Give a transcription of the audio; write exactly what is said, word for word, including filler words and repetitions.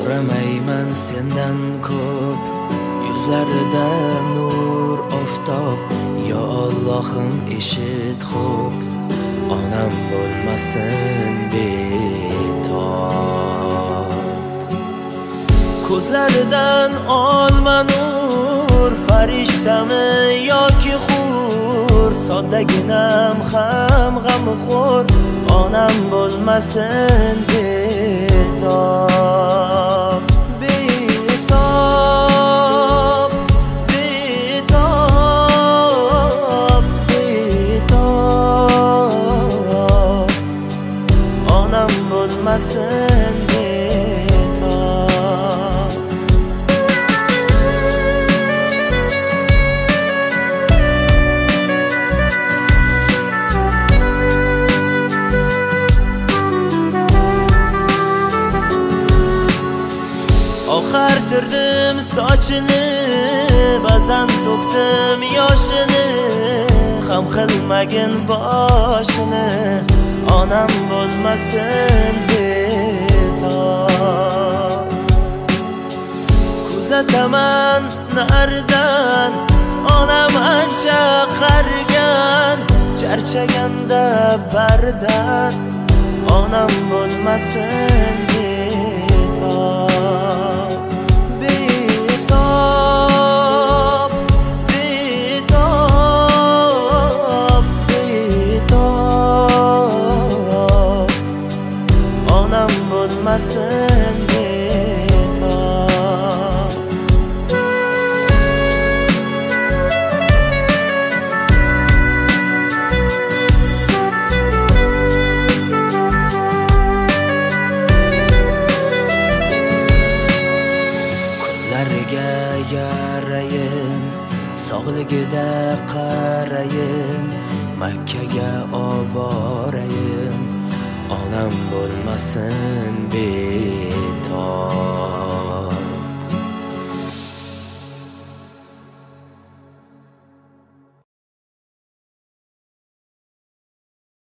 so'ramayman sendan ko'p, yuzlarida nur oftob. Yo Allohim eshit xo'p, onam bo'lmasin betob. Ko'zlaridan olma nur, farishtami yoki hur, soddaginam ham g'amxo'r, onam bo'lmasin betob. Betob, betob, betob, onam bo'lmasin betob. Oqartirdim sochini, ba'zan to'kdim yoshini, ham qilmagin boshini, onam bo'lmasin betob. Kuzataman naridan, onam ancha qarigan, charchaganda bardan, onam bo'lmasin betob. Bo'lmasin betob. Kunlariga yarayin, sog'ligida qarayin, Makkaga oborayin, onam bo'lmasin betob.